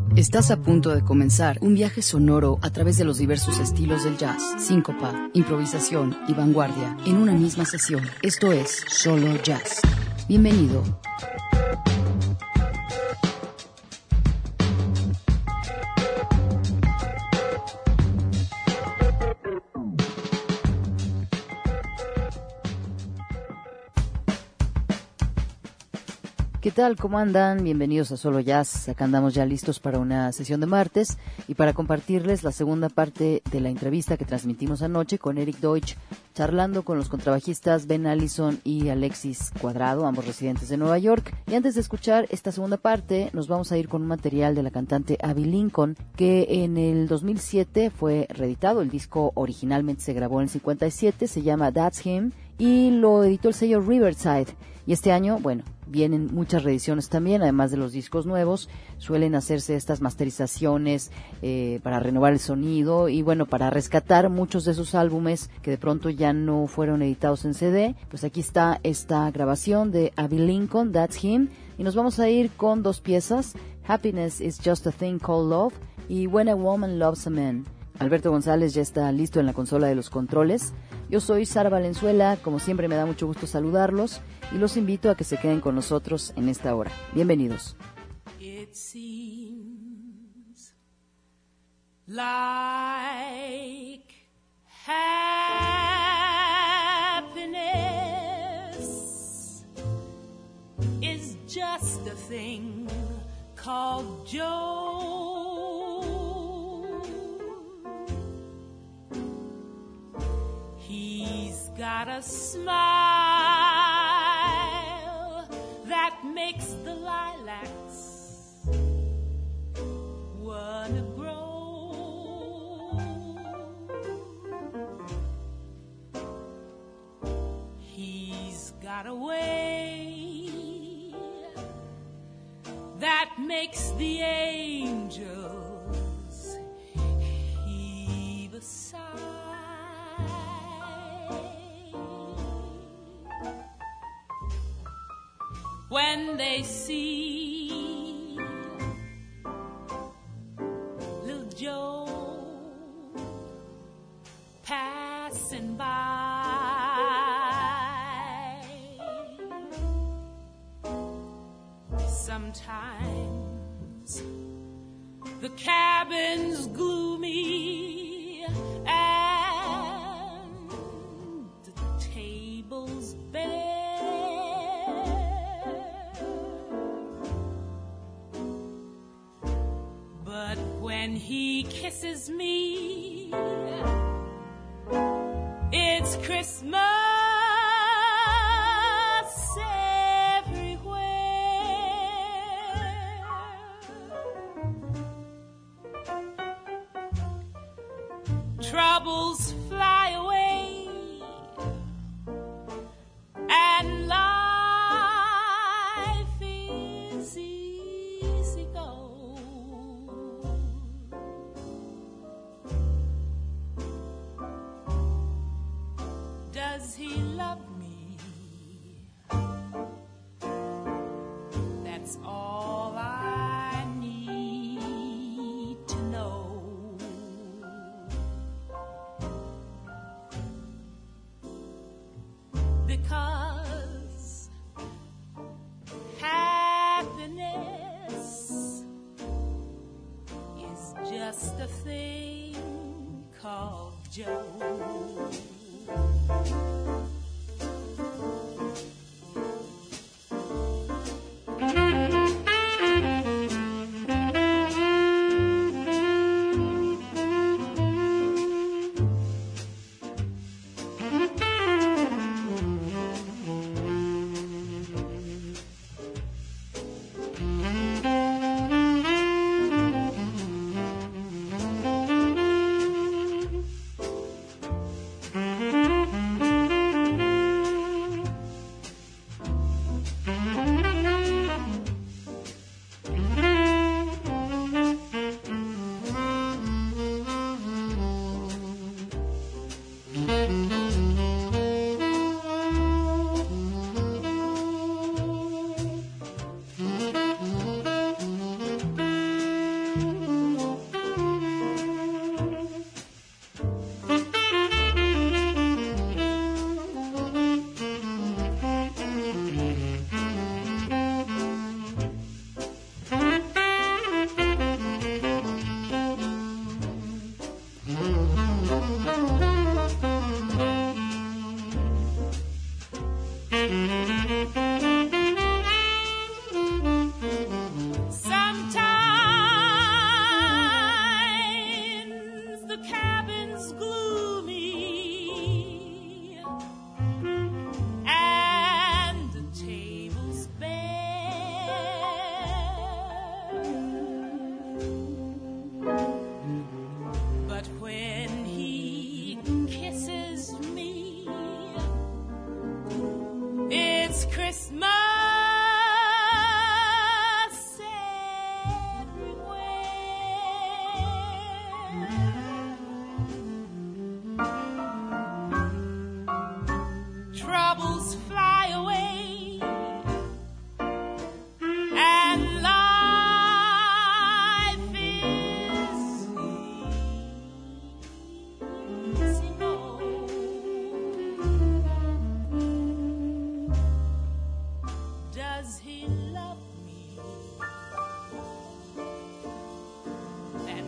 Estás a punto de comenzar un viaje sonoro a través de los diversos estilos del jazz, síncopa, improvisación y vanguardia en una misma sesión. Esto es Solo Jazz. Bienvenido. ¿Qué tal? ¿Cómo andan? Bienvenidos a Solo Jazz. Acá andamos ya listos para una sesión de martes y para compartirles la segunda parte de la entrevista que transmitimos anoche con Eric Deutsch, charlando con los contrabajistas Ben Allison y Alexis Cuadrado, ambos residentes de Nueva York. Y antes de escuchar esta segunda parte, nos vamos a ir con un material de la cantante Abby Lincoln, que en el 2007 fue reeditado. El disco originalmente se grabó en el 57, se llama That's Him, y lo editó el sello Riverside. Y este año, bueno, vienen muchas reediciones también, además de los discos nuevos. Suelen hacerse estas masterizaciones para renovar el sonido y, bueno, para rescatar muchos de esos álbumes que de pronto ya no fueron editados en CD. Pues aquí está esta grabación de Abby Lincoln, That's Him, y nos vamos a ir con dos piezas, Happiness is Just a Thing Called Love y When a Woman Loves a Man. Alberto González ya está listo en la consola de los controles. Yo soy Sara Valenzuela, como siempre me da mucho gusto saludarlos y los invito a que se queden con nosotros en esta hora. Bienvenidos. It seems like happiness is just a thing called joy. He's got a smile that makes the lilacs wanna grow. He's got a way that makes the angels heave a sigh. When they see little Joe passing by, sometimes the cabin's gloomy and the table's bare. But when he kisses me, it's Christmas everywhere. Troubles fly away and life is easy go. Does he love me? That's all I need to know. Because happiness is just a thing called Joe.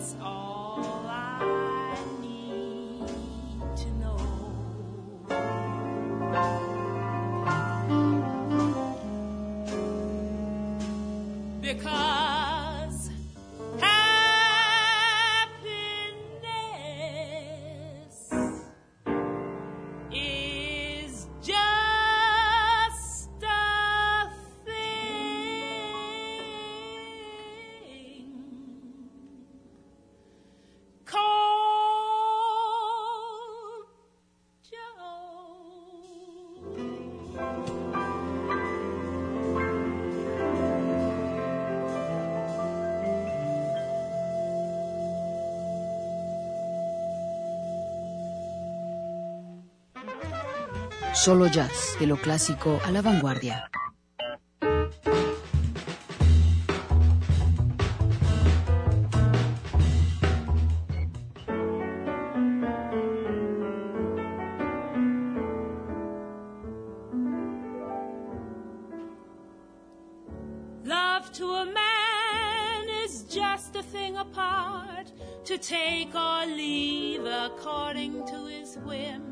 That's all I need to know. Because happiness is just a thing called joy. Solo jazz, de lo clásico a la vanguardia. Love to a man is just a thing apart, to take or leave according to his whim.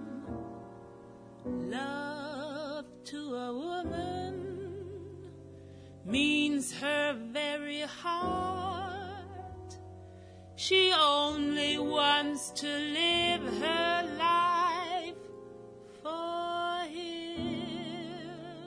Love to a woman means her very heart. She only wants to live her life for him.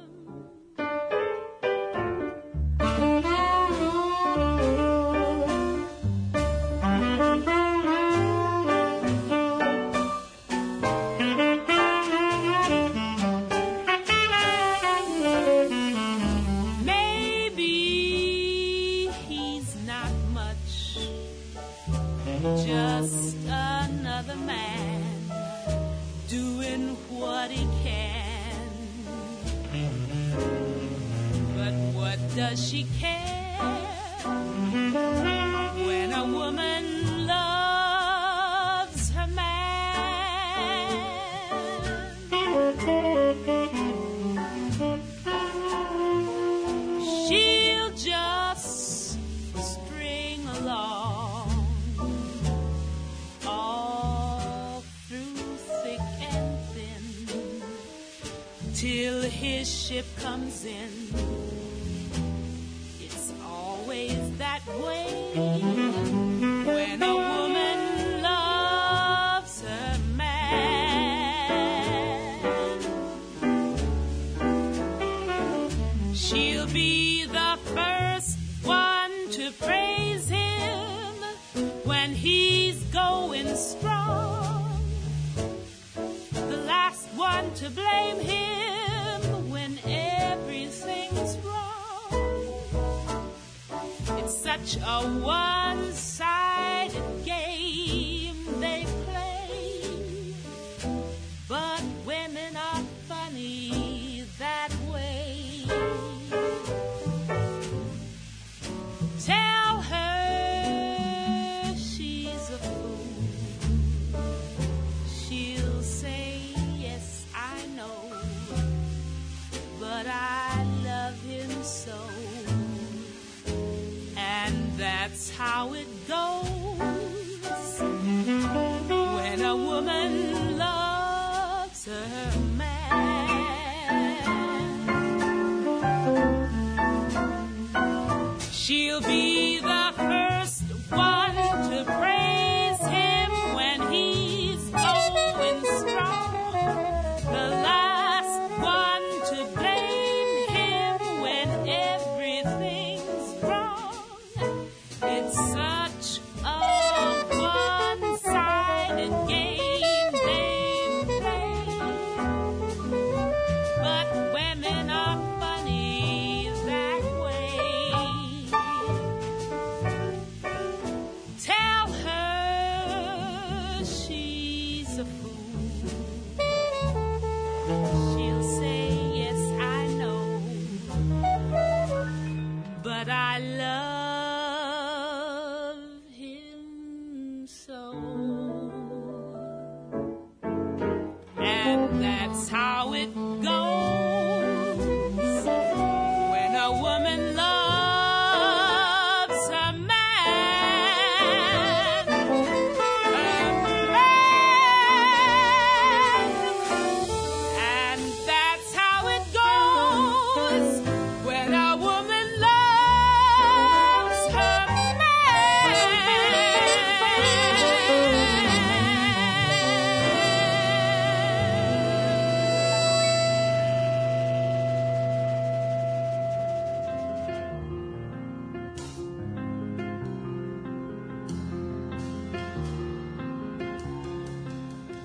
Just another man doing what he can. But what does she care when a woman loves her man? She'll just string along till his ship comes in. It's always that way when a woman loves her man. She'll be the first one to praise him when he's going strong, the last one to blame him everything's wrong. It's such a one-sided game they play, but women are funny that way. Tell her she's a fool. She'll say, yes, I know, but I love him so. And that's how it goes when a woman loves her man. She'll be the first one to praise him when he's going strong, the last one to blame him when everything's wrong. It's such a one-sided game they play, but women are funny that way. Tell her she's a fool. She'll say, yes, I know, but I love him so. And that's how it goes when a woman loves a man.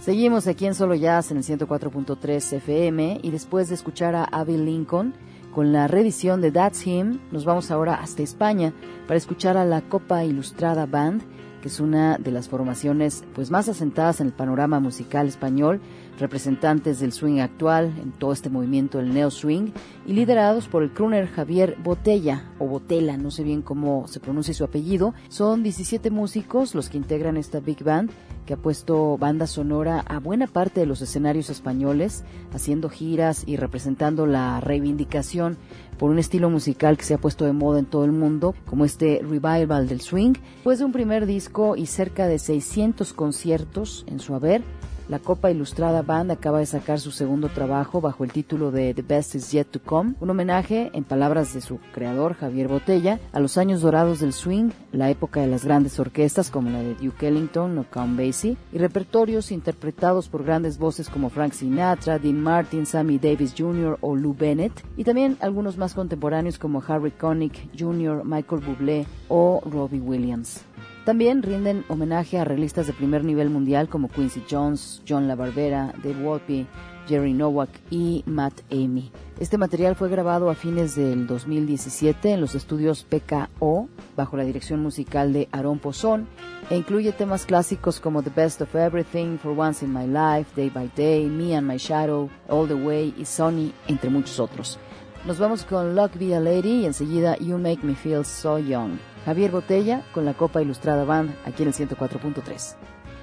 Seguimos aquí en Solo Jazz en el 104.3 FM y después de escuchar a Avi Lincoln con la reedición de That's Him, nos vamos ahora hasta España para escuchar a la Copa Ilustrada Band, que es una de las formaciones pues más asentadas en el panorama musical español, representantes del swing actual en todo este movimiento del neo swing y liderados por el crooner Javier Botella o Botella, no sé bien cómo se pronuncia su apellido. Son 17 músicos los que integran esta big band que ha puesto banda sonora a buena parte de los escenarios españoles, haciendo giras y representando la reivindicación por un estilo musical que se ha puesto de moda en todo el mundo, como este revival del swing. Después de un primer disco y cerca de 600 conciertos en su haber, la Copa Ilustrada Band acaba de sacar su segundo trabajo bajo el título de The Best Is Yet to Come, un homenaje, en palabras de su creador Javier Botella, a los años dorados del swing, la época de las grandes orquestas como la de Duke Ellington o Count Basie, y repertorios interpretados por grandes voces como Frank Sinatra, Dean Martin, Sammy Davis Jr. o Lou Bennett, y también algunos más contemporáneos como Harry Connick Jr., Michael Bublé o Robbie Williams. También rinden homenaje a arreglistas de primer nivel mundial como Quincy Jones, John LaBarbera, Dave Wolpe, Jerry Nowak y Matt Amy. Este material fue grabado a fines del 2017 en los estudios PKO bajo la dirección musical de Aarón Pozón e incluye temas clásicos como The Best of Everything, For Once in My Life, Day by Day, Me and My Shadow, All the Way y Sonny, entre muchos otros. Nos vamos con Luck Be a Lady y enseguida You Make Me Feel So Young. Javier Botella con la Copa Ilustrada Band aquí en el 104.3.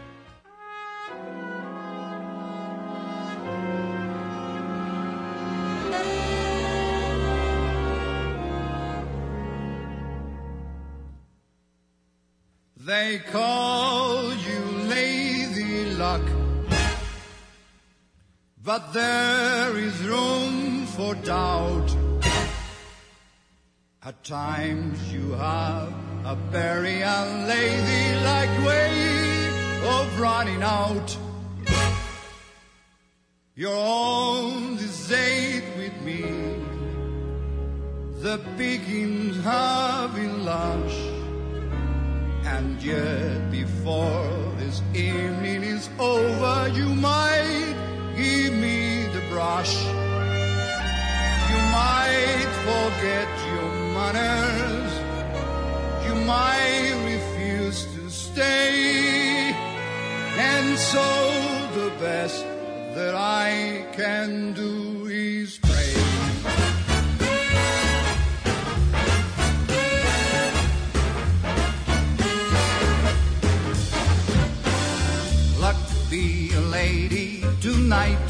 They call you Lady Luck, but there is room for doubt. At times you have a very unladylike way of running out. You're on this date with me, the pickings have been lush, and yet before this evening is over, you might give me the brush. You might forget your manners, you might refuse to stay, and so the best that I can do is pray. Luck be a lady tonight,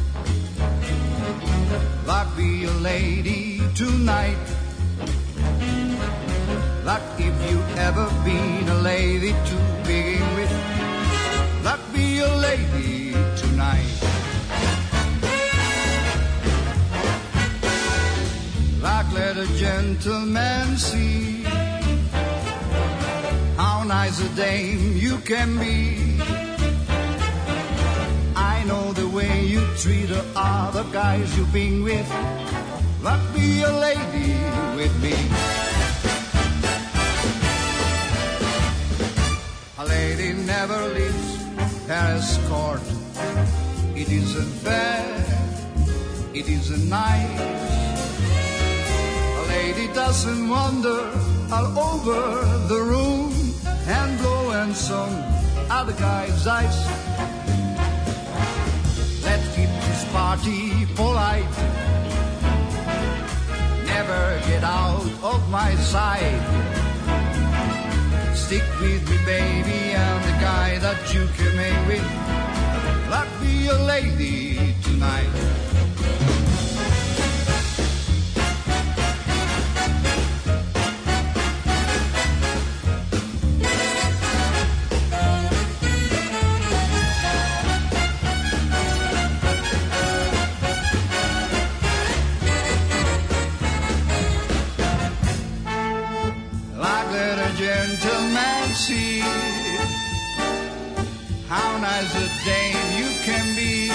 luck be a lady tonight. Luck if you ever been a lady to begin with. Luck be a lady tonight. Luck let a gentleman see how nice a dame you can be. I know the way you treat the other guys you've been with. Luck be a lady with me. A lady never leaves her escort. It isn't fair, it isn't nice. A lady doesn't wander all over the room and blow and song other guys' eyes. Let's keep this party polite. Never get out of my sight. Stick with me, baby, I'm the guy that you can make with. Luck be a lady tonight. Gentleman, see how nice a dame you can be.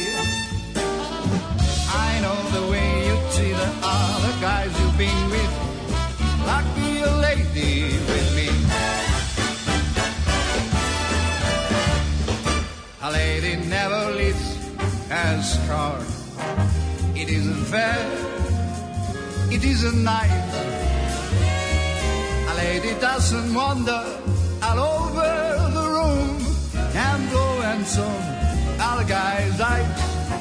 I know the way you treat the other guys you've been with. Like be a lady with me. A lady never card. It isn't fair, it isn't nice. A lady doesn't wander all over the room and blow and some other guy's eyes.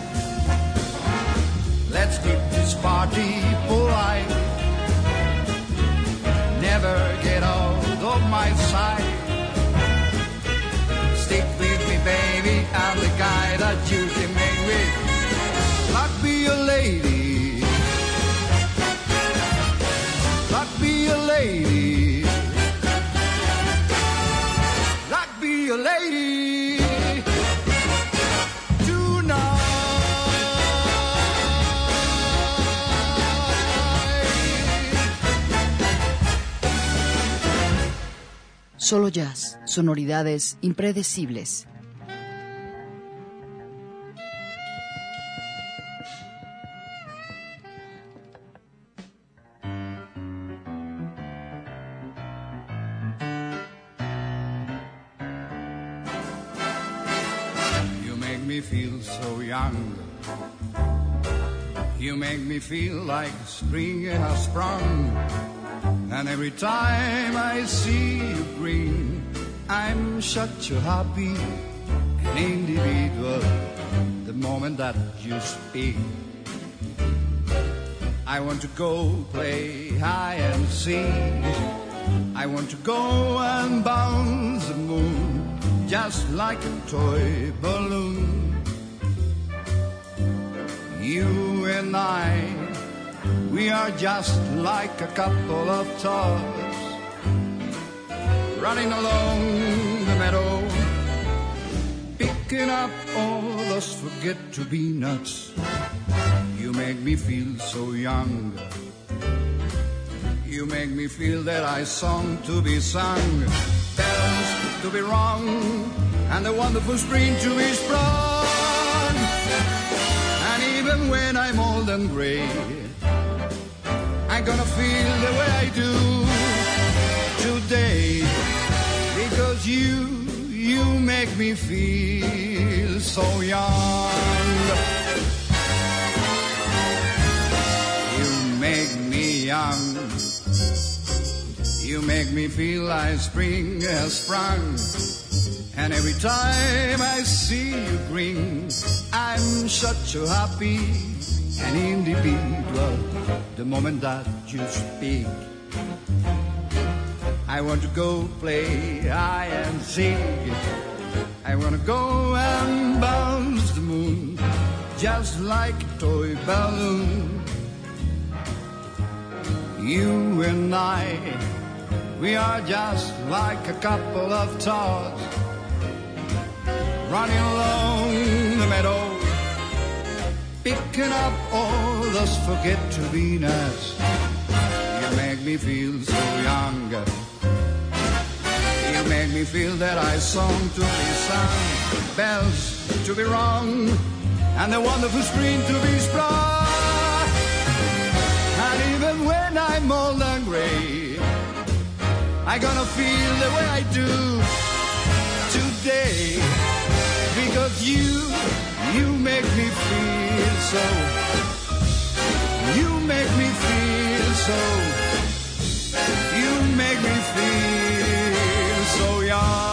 Let's keep this party polite. Never get out of my sight. Stick with me, baby, I'm the guy that you can make with. Luck be a lady. Luck be a lady. Luck be a lady. Tonight. Solo jazz, sonoridades impredecibles. You make me feel so young. You make me feel like spring has sprung. And every time I see you grin, I'm such a happy an individual. The moment that you speak, I want to go play hide and seek. I want to go and bounce the moon just like a toy balloon. You and I, we are just like a couple of toys running along the meadow, picking up all those forget-to-be nuts. You make me feel so young. You make me feel that I song to be sung, bells to be rung, and the wonderful spring to be sprung. And even when I'm old and gray, I'm gonna feel the way I do today, because you make me feel so young. You make me young. You make me feel like spring has sprung. And every time I see you grin, I'm such a happy an individual. The moment that you speak, I want to go play hide and seek. I want to go and bounce the moon just like a toy balloon. You and I, we are just like a couple of toys running along the meadow, picking up all those forget-to-be-nuts. You make me feel so young. You make me feel that I song to be sung, bells to be rung, and the wonderful spring to be sprung. And even when I'm old and gray, I'm gonna feel the way I do today, because you make me feel so. You make me feel so. You make me feel so young.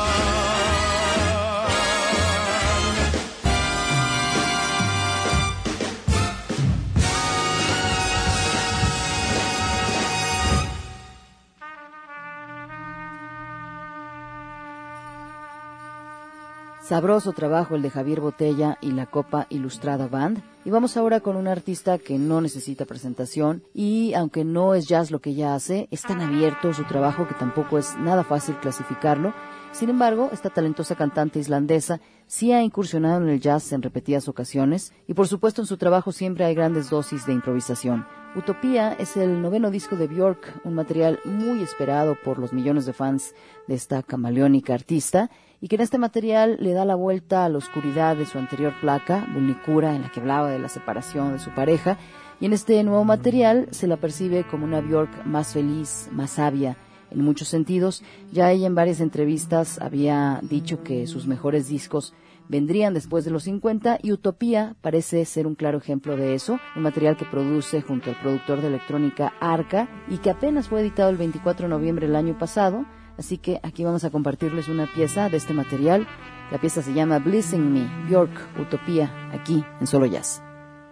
Sabroso trabajo el de Javier Botella y la Copa Ilustrada Band. Y vamos ahora con un artista que no necesita presentación y, aunque no es jazz lo que ella hace, es tan abierto su trabajo que tampoco es nada fácil clasificarlo. Sin embargo, esta talentosa cantante islandesa sí ha incursionado en el jazz en repetidas ocasiones y, por supuesto, en su trabajo siempre hay grandes dosis de improvisación. Utopía es el 9º disco de Björk, un material muy esperado por los millones de fans de esta camaleónica artista, y que en este material le da la vuelta a la oscuridad de su anterior placa, Vulnicura, en la que hablaba de la separación de su pareja, y en este nuevo material se la percibe como una Björk más feliz, más sabia, en muchos sentidos. Ya ella en varias entrevistas había dicho que sus mejores discos vendrían después de los 50 y Utopía parece ser un claro ejemplo de eso, un material que produce junto al productor de electrónica Arca y que apenas fue editado el 24 de noviembre del año pasado, así que aquí vamos a compartirles una pieza de este material. La pieza se llama Blessing Me, Björk, Utopía, aquí en Solo Jazz.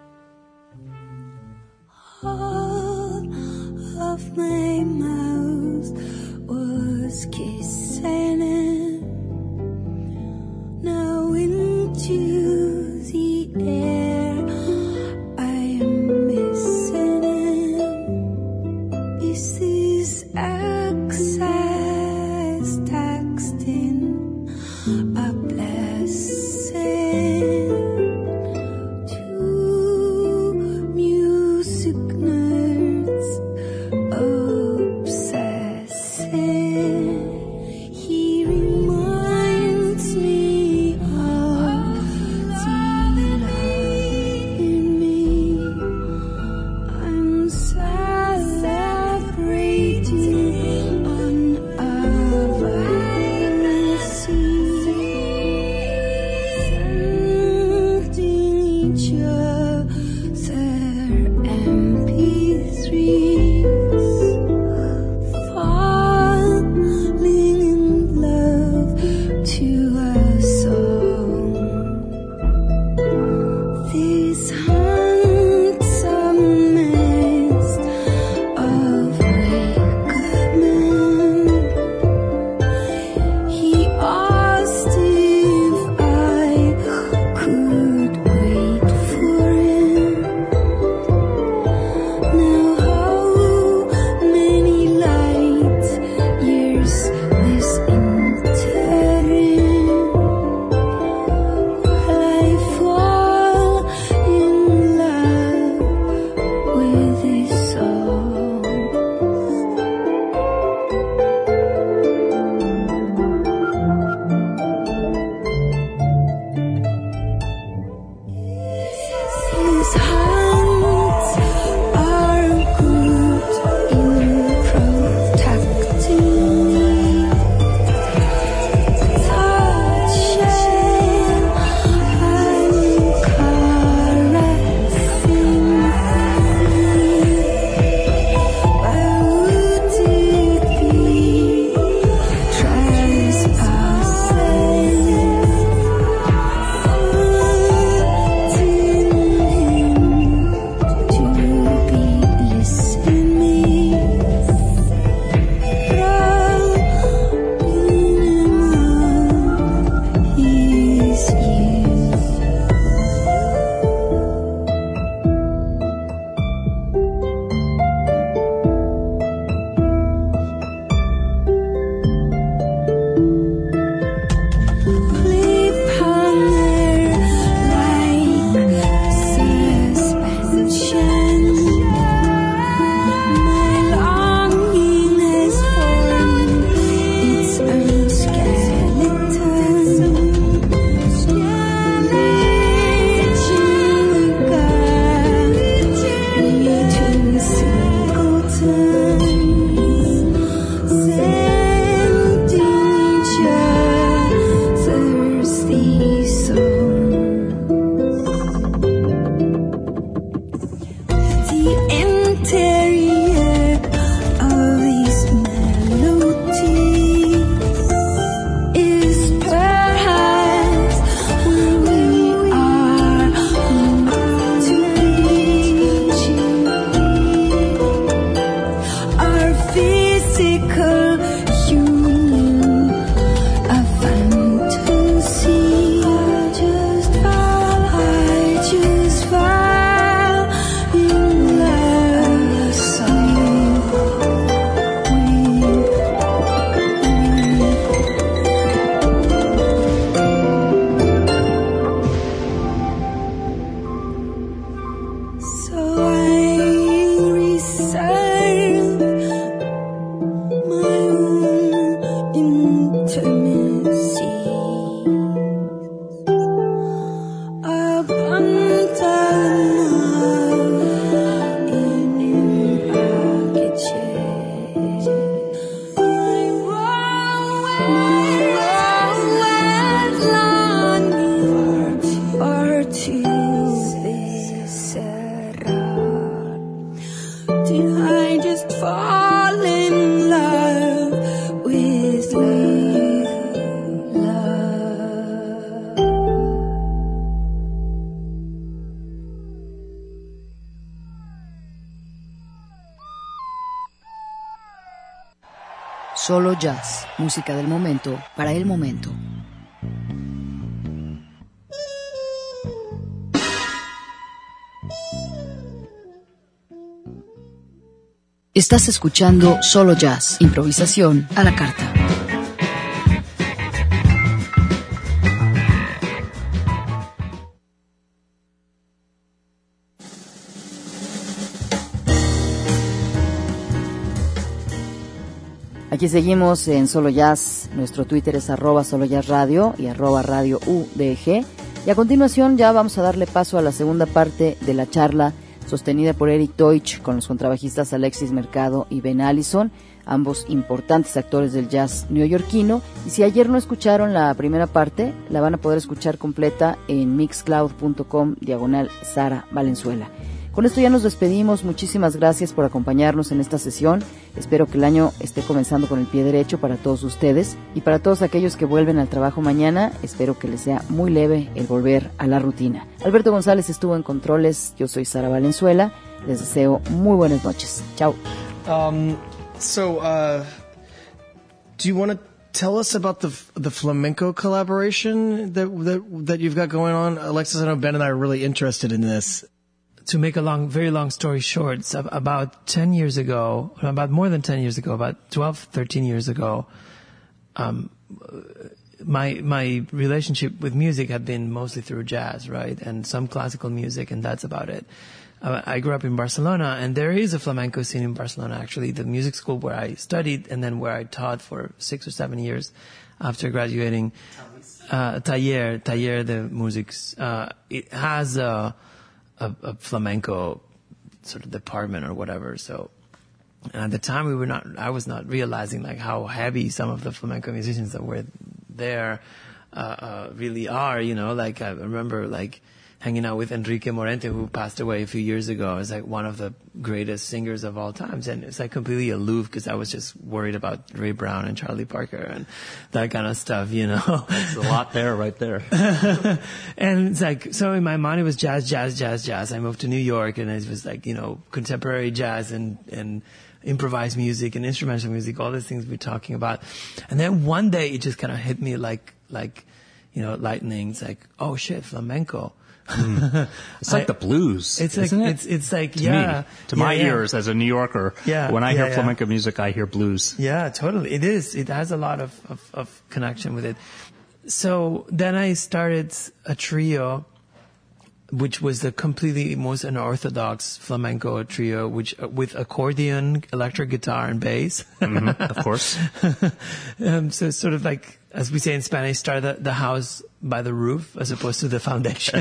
All of my mouth was kissing it. Now into the air I am missing him. Is this access texting a blessing to music nerds obsessing? He reminds me of the love in me. I'm celebrating on a vacancy, sending each other MP3s, falling in love to a song. This handsome mist of Wakeman, he asked if I could wait for him. Now how many light years this interim, while I fall in love with his song. His hands are good in protecting me, touching and caressing me. Why would it be trespassing? To be listening me, rubbing his ears. Cliffhanger like suspension. My longing has formed its own skeleton, reaching a gap between singletons, sending each other's these songs. The interior of these melodies is perhaps where we are meant to be. Our physical union, a fantasy. I just fell in love so I reserve my own intimacy. Longing Solo Jazz, música del momento para el momento. Estás escuchando Solo Jazz, improvisación a la carta. Aquí seguimos en Solo Jazz. Nuestro Twitter es @solojazzradio y @radio UDG. Y a continuación ya vamos a darle paso a la segunda parte de la charla sostenida por Eric Deutsch con los contrabajistas Alexis Mercado y Ben Allison, ambos importantes actores del jazz neoyorquino. Y si ayer no escucharon la primera parte, la van a poder escuchar completa en mixcloud.com/Sara Valenzuela. Con esto ya nos despedimos. Muchísimas gracias por acompañarnos en esta sesión. Espero que el año esté comenzando con el pie derecho para todos ustedes y para todos aquellos que vuelven al trabajo mañana. Espero que les sea muy leve el volver a la rutina. Alberto González estuvo en controles. Yo soy Sara Valenzuela. Les deseo muy buenas noches. Chao. Do you want to tell us about the flamenco collaboration that you've got going on? Alexis, I know Ben and I are really interested in this. To make a very long story short, about 10 years ago, about more than 10 years ago, about 12, 13 years ago, my relationship with music had been mostly through jazz, right? And some classical music, and that's about it. I grew up in Barcelona, and there is a flamenco scene in Barcelona, actually, the music school where I studied and then where I taught for 6 or 7 years after graduating. Taller de Músics. It has a flamenco sort of department or whatever. So, and at the time I was not realizing like how heavy some of the flamenco musicians that were there, really are, you know, like I remember like hanging out with Enrique Morente, who passed away a few years ago. It's like one of the greatest singers of all times. And it's like completely aloof because I was just worried about Ray Brown and Charlie Parker and that kind of stuff, you know. There's a lot there, right there. And it's like, so in my mind it was jazz. I moved to New York and it was like, you know, contemporary jazz and improvised music and instrumental music, all these things we're talking about. And then one day it just kind of hit me like, you know, lightning. It's like, oh shit, flamenco. It's like the blues. It's isn't like, it? it's like, to yeah. me, to my ears as a New Yorker, when I hear flamenco music, I hear blues. Yeah, totally. It is. It has a lot of connection with it. So then I started a trio, which was the completely most unorthodox flamenco trio, which with accordion, electric guitar, and bass. Of course. So it's sort of like, as we say in Spanish, start the house by the roof as opposed to the foundation.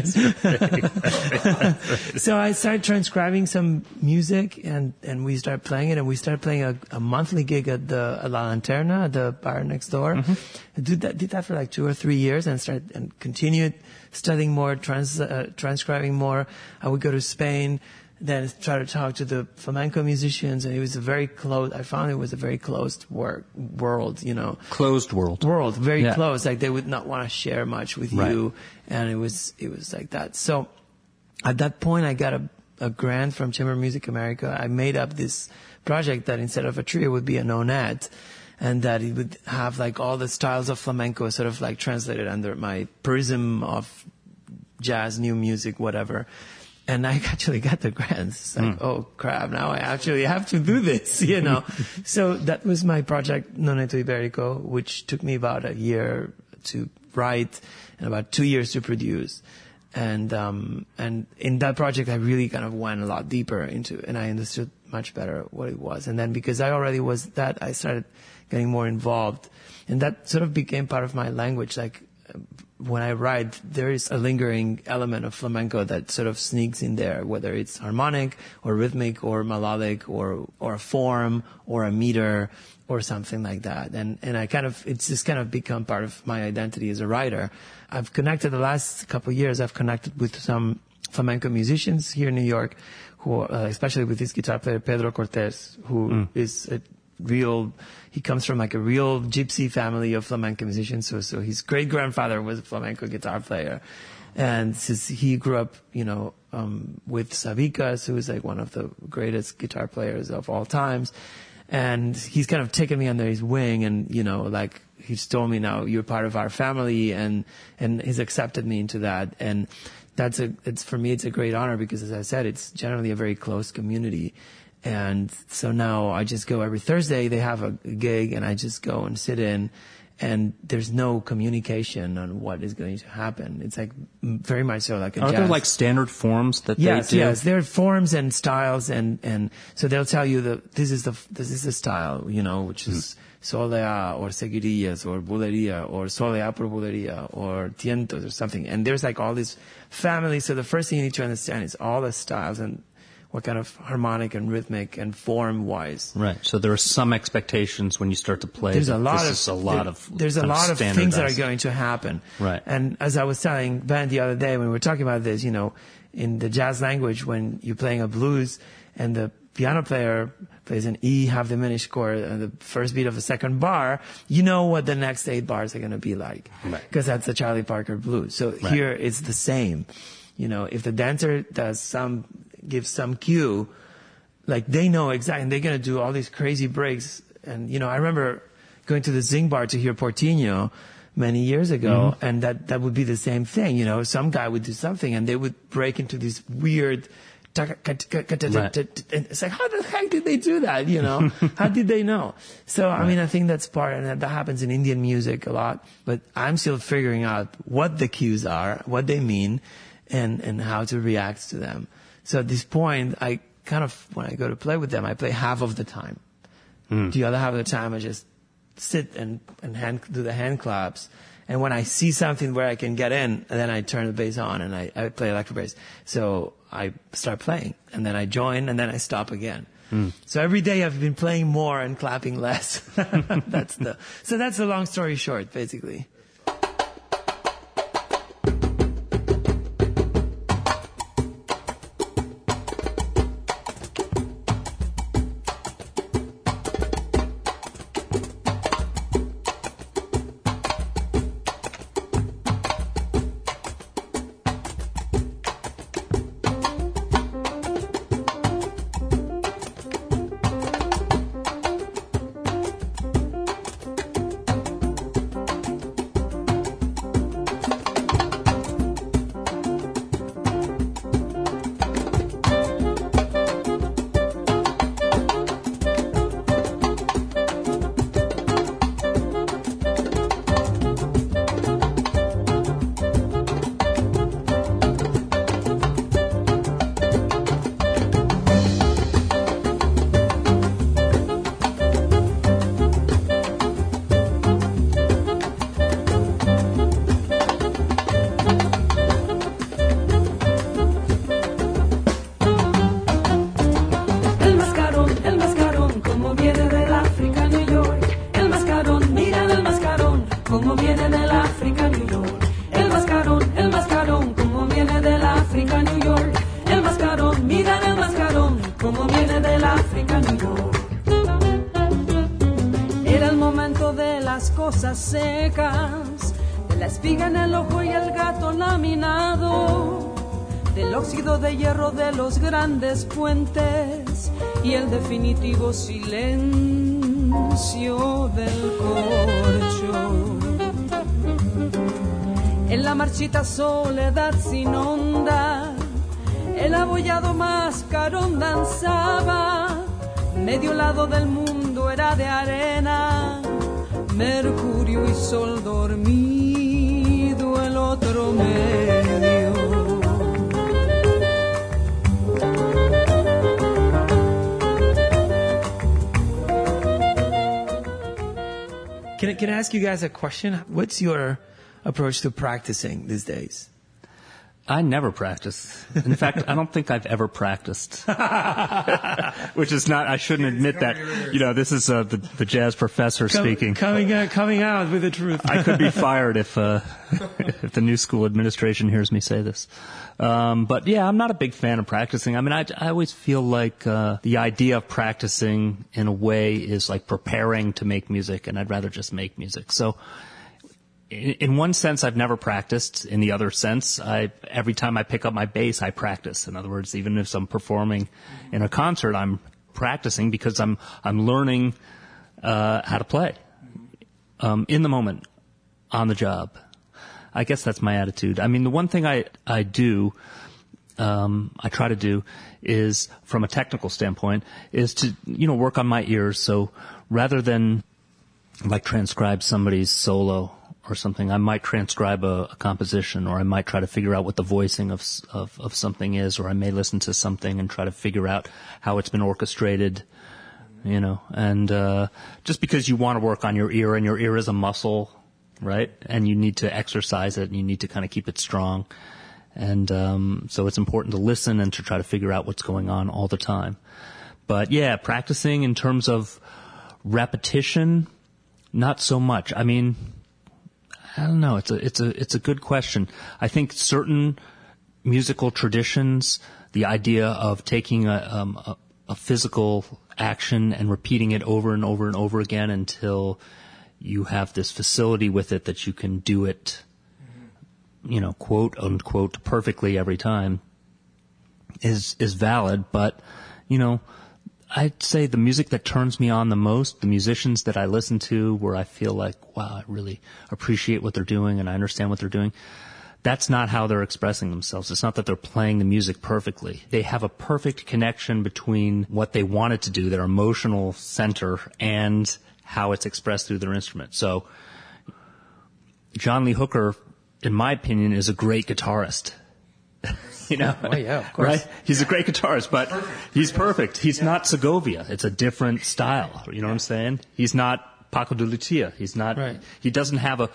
So I started transcribing some music and we started playing it, and we started playing a monthly gig at the La Lanterna, the bar next door. Mm-hmm. Did that for like 2 or 3 years and continued studying more, transcribing more. I would go to Spain, then try to talk to the flamenco musicians, and it was I found it was a very closed world, you know. Closed world. Very close. Like they would not want to share much with you, and it was like that. So at that point I got a grant from Chamber Music America. I made up this project that instead of a trio would be a nonette, and that it would have like all the styles of flamenco sort of like translated under my prism of jazz, new music, whatever. And I actually got the grants. It's like, oh crap, now I actually have to do this, you know. So that was my project, Noneto Iberico, which took me about a year to write and about 2 years to produce. And in that project, I really kind of went a lot deeper into it, and I understood much better what it was. And then because I already was that, I started getting more involved. And that sort of became part of my language. Like, when I write, there is a lingering element of flamenco that sort of sneaks in there, whether it's harmonic or rhythmic or melodic or a form or a meter or something like that. And it's just kind of become part of my identity as a writer. I've connected the last couple of years, I've connected with some flamenco musicians here in New York who, especially with this guitar player, Pedro Cortés, who is he comes from like a real gypsy family of flamenco musicians. So his great grandfather was a flamenco guitar player. And since he grew up, you know, with Sabicas, who is like one of the greatest guitar players of all times. And he's kind of taken me under his wing, and, you know, like, he's told me, now you're part of our family, and he's accepted me into that. And for me, it's a great honor because, as I said, it's generally a very close community. And so now I just go every Thursday. They have a gig, and I just go and sit in, and there's no communication on what is going to happen. It's like very much so like a jazz. Are there like standard forms that they do? Yes, there are forms and styles, and so they'll tell you this is the style, you know, which is solea or seguidillas or bulería or solea por bulería or tientos or something. And there's like all these families. So the first thing you need to understand is all the styles and what kind of harmonic and rhythmic and form wise. Right. So there are some expectations when you start to play. There's a lot of things that are going to happen. Right. And as I was telling Ben the other day when we were talking about this, you know, in the jazz language, when you're playing a blues and the piano player plays an E half diminished chord and the first beat of the second bar, you know what the next 8 bars are going to be like. Right. Because that's the Charlie Parker blues. So here it's the same. You know, if the dancer gives some cue, like they know exactly, and they're going to do all these crazy breaks. And, you know, I remember going to the Zing Bar to hear Portinho many years ago, and that would be the same thing. You know, some guy would do something and they would break into this weird, and it's like, how the heck did they do that? You know, how did they know? So, I mean, I think that's part, and that happens in Indian music a lot, but I'm still figuring out what the cues are, what they mean, and how to react to them. So at this point, I kind of, when I go to play with them, I play half of the time. The other half of the time, I just sit and do the hand claps. And when I see something where I can get in, then I turn the bass on and I play electric bass. So I start playing, and then I join, and then I stop again. So every day I've been playing more and clapping less. So that's the long story short, basically. Secas, de la espiga en el ojo y el gato laminado, del óxido de hierro de los grandes puentes y el definitivo silencio del corcho. En la marchita soledad sin onda, el abollado mascarón danzaba, medio lado del mundo era de arena, Mercurio y Sol dormido, el otro medio. Can I ask you guys a question? What's your approach to practicing these days? I never practice. In fact, I don't think I've ever practiced. Which is not, I shouldn't admit that. You know, this is the jazz professor speaking. Coming out with the truth. I could be fired if the new school administration hears me say this. But yeah, I'm not a big fan of practicing. I mean, I always feel like the idea of practicing in a way is like preparing to make music, and I'd rather just make music. So in one sense, I've never practiced. In the other sense, every time I pick up my bass, I practice. In other words, even if I'm performing in a concert, I'm practicing because I'm learning how to play in the moment, on the job. I guess that's my attitude. I mean, the one thing I do, I try to do, is from a technical standpoint, is to work on my ears. So rather than like transcribe somebody's solo or something, I might transcribe a composition, or I might try to figure out what the voicing of something is, or I may listen to something and try to figure out how it's been orchestrated, and just because you want to work on your ear, and your ear is a muscle, right? And you need to exercise it, and you need to kind of keep it strong. And so it's important to listen and to try to figure out what's going on all the time. But yeah, practicing in terms of repetition, not so much. I mean, I don't know. It's a good question. I think certain musical traditions, the idea of taking a physical action and repeating it over and over and over again until you have this facility with it that you can do it, quote unquote, perfectly every time, is valid. But, I'd say the music that turns me on the most, the musicians that I listen to where I feel like, wow, I really appreciate what they're doing and I understand what they're doing, that's not how they're expressing themselves. It's not that they're playing the music perfectly. They have a perfect connection between what they wanted to do, their emotional center, and how it's expressed through their instrument. So John Lee Hooker, in my opinion, is a great guitarist. Oh, yeah, of course. Right? He's a great guitarist, but he's perfect. He's not Segovia. It's a different style. You know what I'm saying? He's not Paco de Lucia. He's not. Right. He doesn't have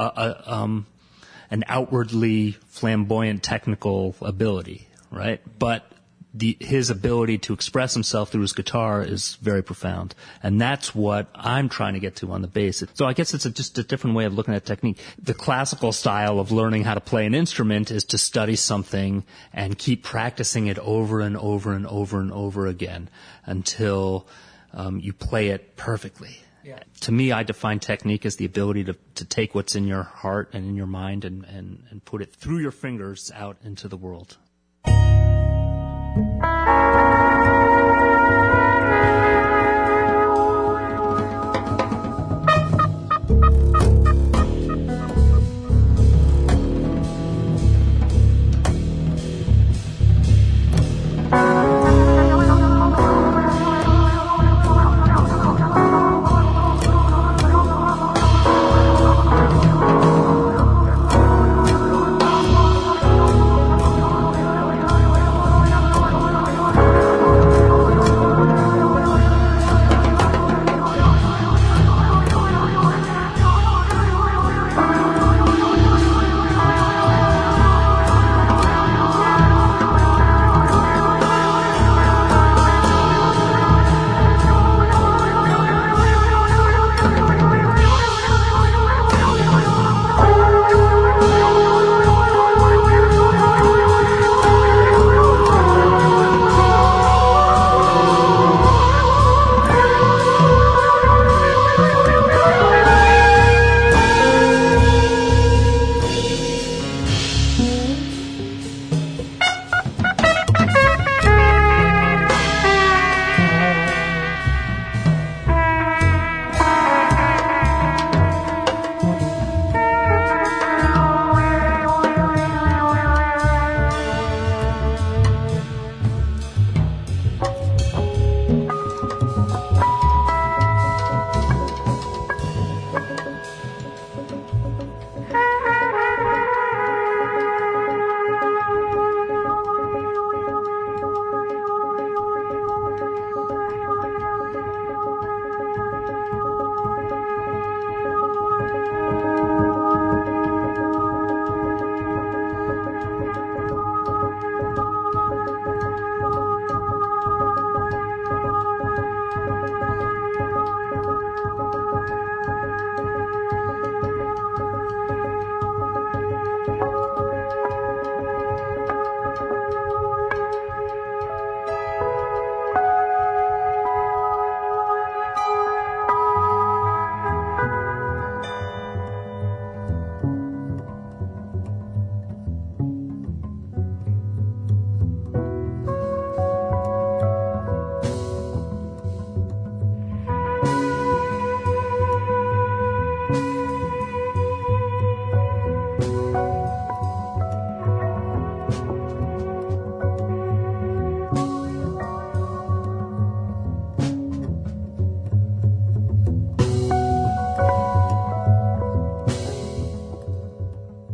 an outwardly flamboyant technical ability, right? But his ability to express himself through his guitar is very profound. And that's what I'm trying to get to on the bass. So I guess it's just a different way of looking at technique. The classical style of learning how to play an instrument is to study something and keep practicing it over and over and over and over again until you play it perfectly. Yeah. To me, I define technique as the ability to take what's in your heart and in your mind and put it through your fingers out into the world.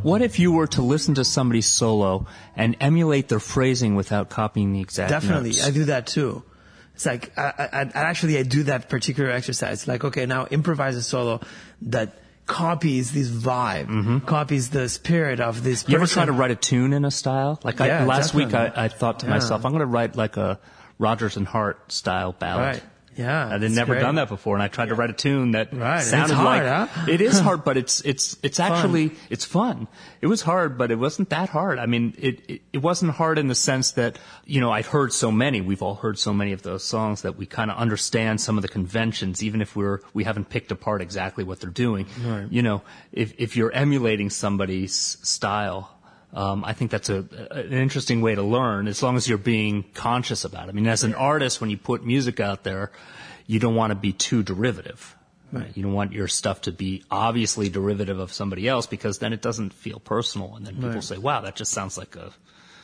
What if you were to listen to somebody's solo and emulate their phrasing without copying the exact Definitely. notes? I do that too. It's like, I do that particular exercise. Like, okay, now improvise a solo that copies this vibe, copies the spirit of this person. You ever try to write a tune in a style? Like last week I thought to myself, I'm going to write like a Rodgers and Hart style ballad. Right. Yeah. I'd never done that before, and I tried to write a tune that sounded hard, like it is hard, but it's actually it's fun. It was hard, but it wasn't that hard. I mean, it wasn't hard in the sense that, you know, I've heard so many. We've all heard so many of those songs that we kind of understand some of the conventions, even if we haven't picked apart exactly what they're doing. Right. You know, if you're emulating somebody's style. I think that's an interesting way to learn, as long as you're being conscious about it. I mean, as an artist, when you put music out there, you don't want to be too derivative. Right. You don't want your stuff to be obviously derivative of somebody else, because then it doesn't feel personal, and then people say, "Wow, that just sounds like a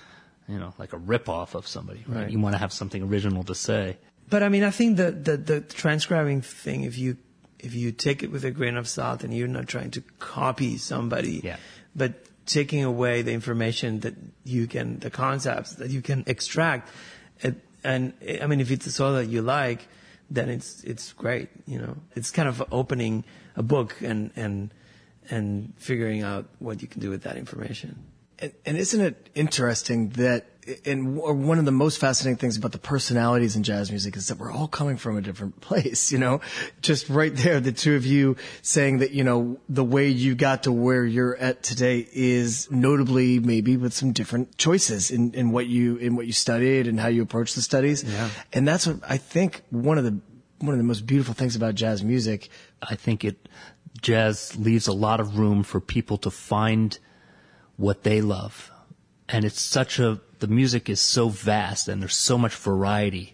rip-off of somebody." Right? You want to have something original to say. But I mean, I think the transcribing thing, if you take it with a grain of salt and you're not trying to copy somebody, but taking away the information that the concepts that you can extract, and I mean, if it's a solo that you like, then it's great. You know, it's kind of opening a book and figuring out what you can do with that information. And isn't it interesting that, and one of the most fascinating things about the personalities in jazz music is that we're all coming from a different place, you know? Just right there, the two of you saying that, you know, the way you got to where you're at today is notably maybe with some different choices in what you studied and how you approach the studies. Yeah. And that's what I think one of the most beautiful things about jazz music. I think jazz leaves a lot of room for people to find what they love. And it's the music is so vast, and there's so much variety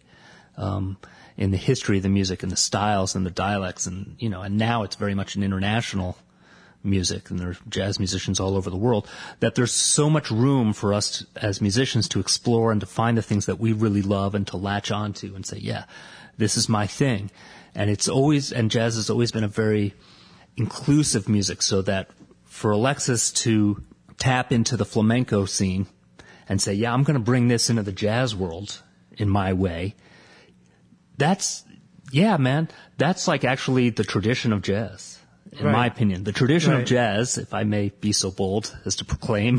in the history of the music and the styles and the dialects, and, you know, and now it's very much an international music, and there are jazz musicians all over the world, that there's so much room for us as musicians to explore and to find the things that we really love and to latch onto and say, yeah, this is my thing. And jazz has always been a very inclusive music, so that for Alexis to tap into the flamenco scene and say, yeah, I'm going to bring this into the jazz world in my way. That's like actually the tradition of jazz, in my opinion. The tradition of jazz, if I may be so bold as to proclaim,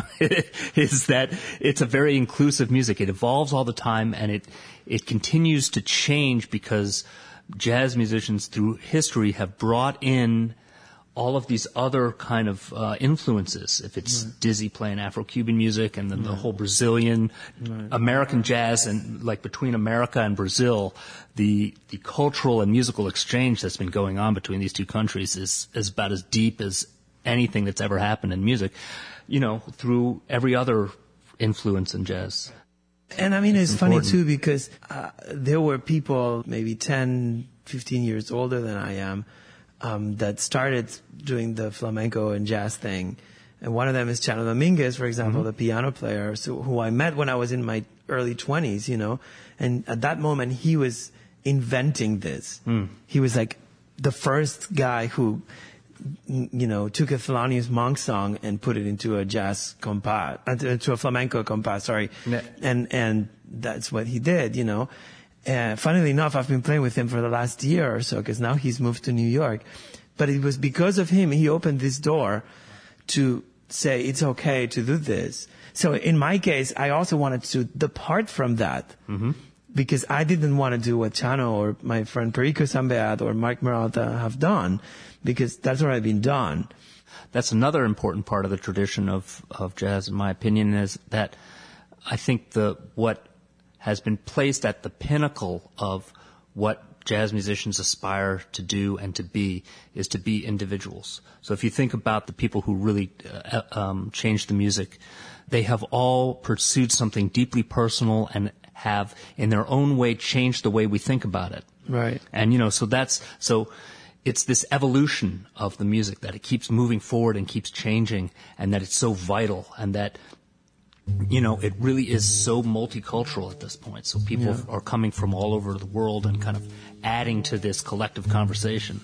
is that it's a very inclusive music. It evolves all the time, and it continues to change because jazz musicians through history have brought in all of these other kind of influences. If it's Dizzy playing Afro-Cuban music, and then the whole Brazilian, American jazz, and like between America and Brazil, the cultural and musical exchange that's been going on between these two countries is about as deep as anything that's ever happened in music, you know, through every other influence in jazz. And I mean, it's funny too, because there were people maybe 10, 15 years older than I am, that started doing the flamenco and jazz thing. And one of them is Chano Dominguez, for example, the piano player, who I met when I was in my early 20s, you know. And at that moment, he was inventing this. He was like the first guy who, you know, took a Thelonious Monk song and put it into a jazz compas, into a flamenco compas, sorry. Yeah. And that's what he did, you know. Funnily enough, I've been playing with him for the last year or so, because now he's moved to New York. But it was because of him, he opened this door to say it's okay to do this. So in my case, I also wanted to depart from that, because I didn't want to do what Chano or my friend Perico Sambeat or Mark Maralta have done, because that's already been done. That's another important part of the tradition of jazz, in my opinion, is that I think what has been placed at the pinnacle of what jazz musicians aspire to do and to be is to be individuals. So if you think about the people who really changed the music, they have all pursued something deeply personal and have, in their own way, changed the way we think about it. Right. And, you know, so it's this evolution of the music, that it keeps moving forward and keeps changing, and that it's so vital, and that, you know, it really is so multicultural at this point. So people are coming from all over the world and kind of adding to this collective conversation.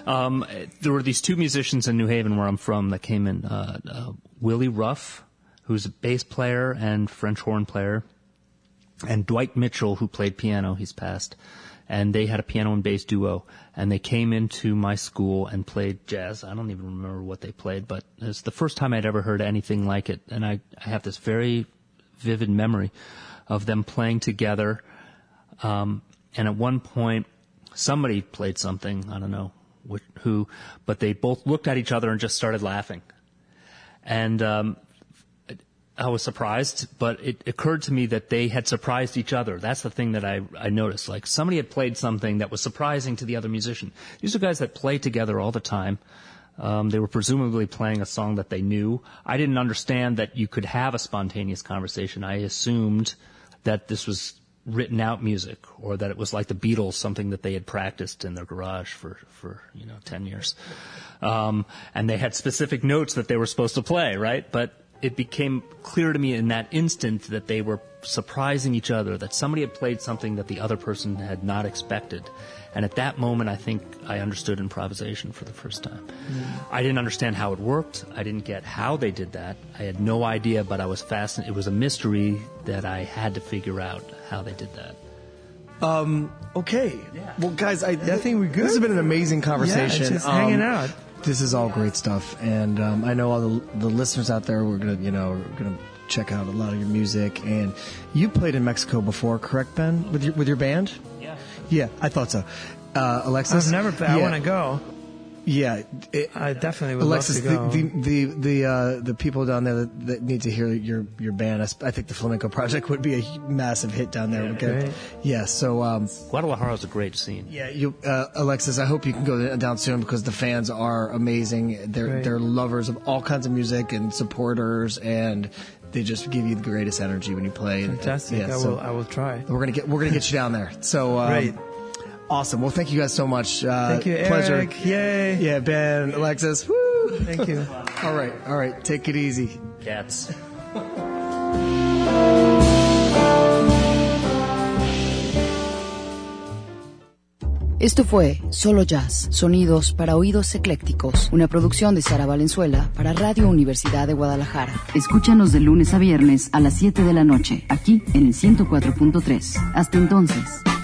There were these two musicians in New Haven, where I'm from, that came in. Willie Ruff, who's a bass player and French horn player, and Dwight Mitchell, who played piano. He's passed. And they had a piano and bass duo, and they came into my school and played jazz. I don't even remember what they played, but it's the first time I'd ever heard anything like it. And I have this very vivid memory of them playing together. And at one point, somebody played something, I don't know who, but they both looked at each other and just started laughing. And I was surprised, but it occurred to me that they had surprised each other. That's the thing that I noticed. Like, somebody had played something that was surprising to the other musician. These are guys that play together all the time. They were presumably playing a song that they knew. I didn't understand that you could have a spontaneous conversation. I assumed that this was written out music, or that it was like the Beatles, something that they had practiced in their garage for 10 years. And they had specific notes that they were supposed to play, right? But it became clear to me in that instant that they were surprising each other, that somebody had played something that the other person had not expected. And at that moment, I think I understood improvisation for the first time. I didn't understand how it worked. I didn't get how they did that. I had no idea, but I was fascinated. It was a mystery that I had to figure out how they did that. Okay. Yeah. Well, guys, I think we're good. This has been an amazing conversation. Yeah, just hanging out. This is all great stuff, and I know all the listeners out there. We're gonna check out a lot of your music. And you played in Mexico before, correct, Ben? With your band? Yeah. Yeah, I thought so. Alexis, I've never played. I want to go. Yeah, I definitely would Alexis, love to go. the people down there that need to hear your band. I think the Flamenco Project would be a massive hit down there. Right. Yeah. So Guadalajara is a great scene. yeah, Alexis, I hope you can go down soon, because the fans are amazing. They're lovers of all kinds of music and supporters, and they just give you the greatest energy when you play. Fantastic. Yeah, I will try. We're gonna get you down there. So Great. Awesome. Well, thank you guys so much. Thank you, Eric. Pleasure. Yay. Yeah, Ben, Alexis. Woo. Thank you. All right. Take it easy. Cats. Esto fue Solo Jazz, sonidos para oídos eclécticos, una producción de Sara Valenzuela para Radio Universidad de Guadalajara. Escúchanos de lunes a viernes a las 7 de la noche, aquí en el 104.3. Hasta entonces.